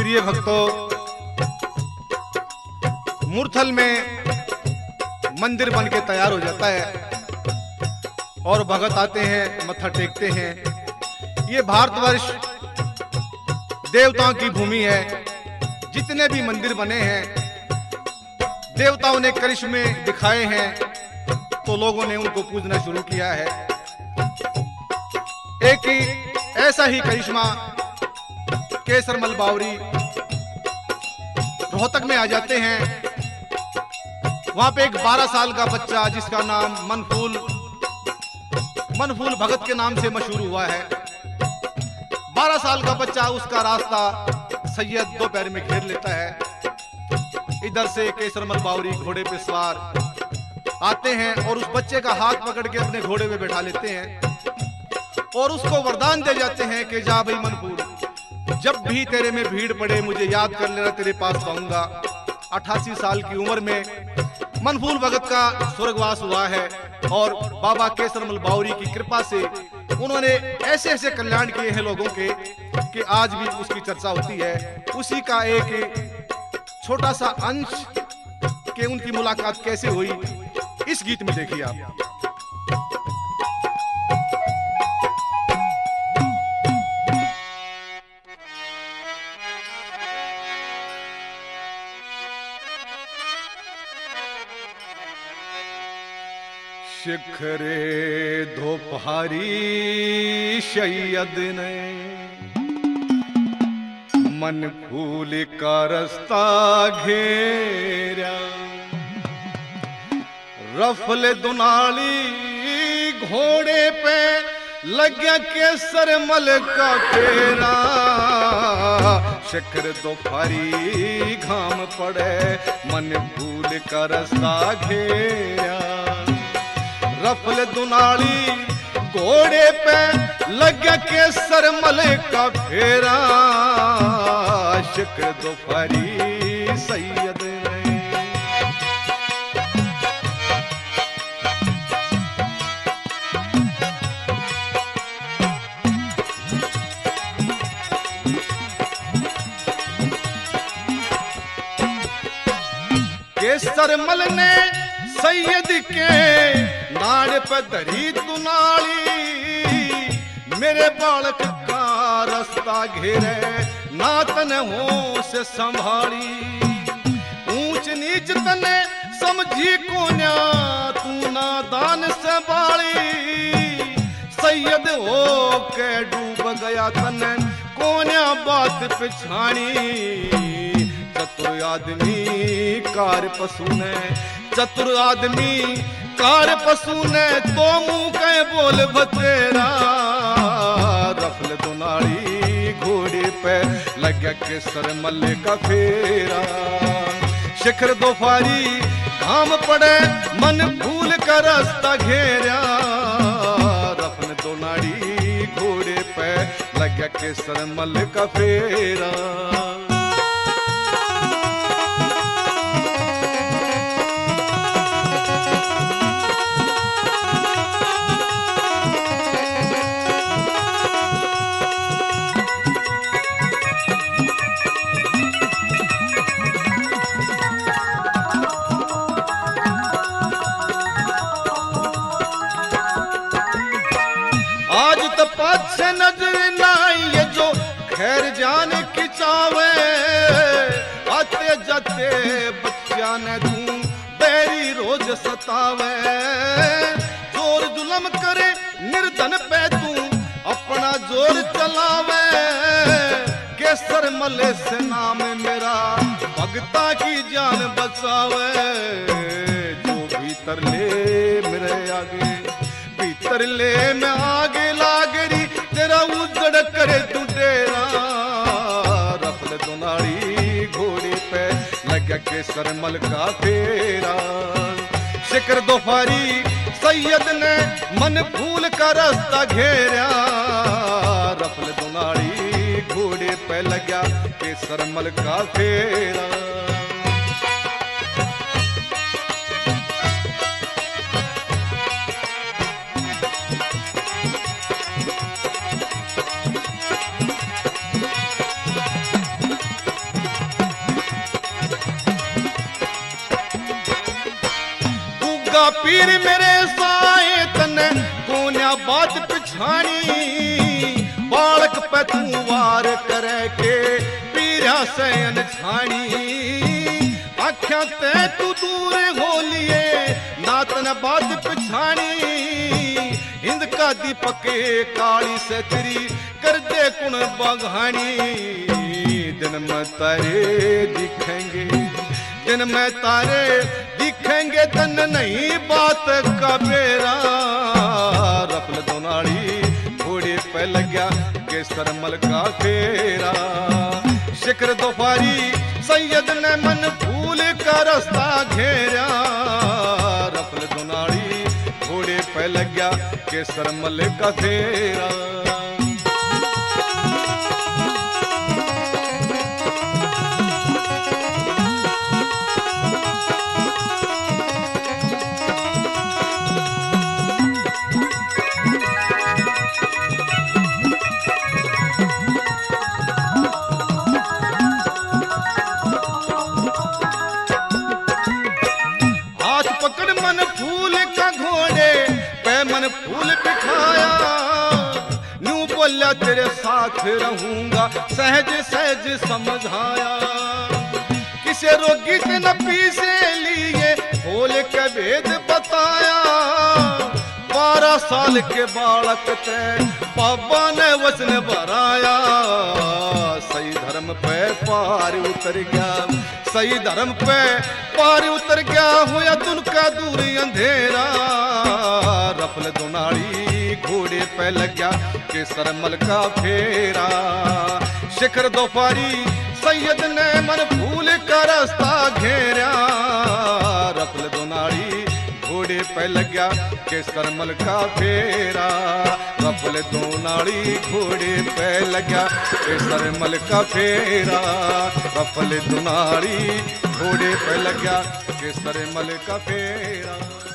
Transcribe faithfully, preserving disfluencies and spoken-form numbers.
प्रिय भक्तों, मुरथल में मंदिर बन के तैयार हो जाता है और भगत आते हैं, मत्था टेकते हैं। ये भारतवर्ष देवताओं की भूमि है। जितने भी मंदिर बने हैं, देवताओं ने करिश्मे दिखाए हैं तो लोगों ने उनको पूजना शुरू किया है। एक ही ऐसा ही करिश्मा केसरमल बावरी रोहतक में आ जाते हैं। वहां पे एक बारह साल का बच्चा जिसका नाम मनफूल मनफूल भगत के नाम से मशहूर हुआ है। बारह साल का बच्चा, उसका रास्ता सैयद दोपहर में घेर लेता है। इधर से केसरमल बावरी घोड़े पे सवार आते हैं और उस बच्चे का हाथ पकड़ के अपने घोड़े पे बैठा लेते हैं और उसको वरदान दे जाते हैं कि जा भाई मनफूल, जब भी तेरे में भीड़ पड़े मुझे याद कर लेना, तेरे पास पाऊंगा। अट्ठासी साल की उम्र में मनफूल भगत का स्वर्गवास हुआ है और बाबा केसरमल बावरी की कृपा से उन्होंने ऐसे ऐसे कल्याण किए हैं लोगों के कि आज भी उसकी चर्चा होती है। उसी का एक छोटा सा अंश कि उनकी मुलाकात कैसे हुई इस गीत में देखिए आप। शिखरे दोपहरी सैयद ने मन फूल का रास्ता घेरा, रफल दुनाली घोड़े पे लग्या केसर मल का फेरा। शिखर दोपहरी घाम पड़े मन फूल का रास्ता घेरा, रफल दुनाली घोड़े पे लग्या केसर मल का फेरा। शिखर दोपहरी सैयद ने केसर मल ने सैयद के नाड़ पे धरी दुनाली, मेरे बालक का रास्ता घेरे ना तने हो से संभाली। ऊंच नीच तने समझी कोन्या तू नादान से बाली, सैयद हो के डूब गया तने कोन्या बात पिछानी। चतुर आदमी कार पशु ने, चतुर आदमी कार पशु ने तो मुंह के बोल बतेरा। रफल दुनाली घोड़े पे लग्या केसर मल का फेरा। शिखर दोपहरी घाम पड़े मन फूल का रास्ता घेरा, रफल दुनाली घोड़े पे लग्या केसर मल का फेरा। पाछे नजर नाई ये जो खैर जान की चावे, आते जाते बच्चा ने तू बैरी रोज सतावे। जोर जुलम करे निर्धन पे तू अपना जोर चलावे। केसर मले से नाम मेरा भगता की जान बचावे। जो भीतर ले मेरे आगे, भीतर ले मैं आगे लागरी, तेरा उजड़ करे तू डेरा। रफल दुनाली घोड़े पे लग्या केसर मल का फेरा। शिखर दोपहरी सैयद ने मन फूल का रास्ता घेरा, रफल दुनाली घोड़े पे लग्या केसर मल का फेरा। मेरा पीर मेरे साए तने कोन्या बात पिछाणी बालक पे तू वार करे के पीरा से अनछाणी आख्या ते तू दूर हो लिए नातन बात पिछाणी हिंद का दीपक काली से तेरी कर दे कुण बाघानी दिन में तारे दिखेंगे दिन में तारे दिखेंगे तन नहीं बात का बेरा रफल दोनाली घोड़े पे लग गया केसर मल का फेरा शिखर दोफारी सैयद ने मन फूल का रास्ता घेरा रफल दोनाली घोड़े पे लग गया केसर मल का फेरा फूल बिठाया न्यू बोला तेरे साथ रहूंगा सहज सहज समझाया किसे रोगी से न पीसे लिए खोल के वेद बताया बारह साल के बालक थे बाबा ने वचन भराया सही धर्म पे पार उतर गया सही धर्म पे पार उतर गया हुआ तुनका दूर अंधेरा रफल दोनाली घोड़े पे लग गया केसर मल का फेरा शिखर दोफारी सैयद ने मन फूल का रास्ता घेरा रफल दोनाली घोड़े पे लग गया केसर मल का फेरा रफल दोनाली घोड़े पे लग गया केसर मल का फेरा रफल दोनाली घोड़े पे लग गया केसर मल का फेरा।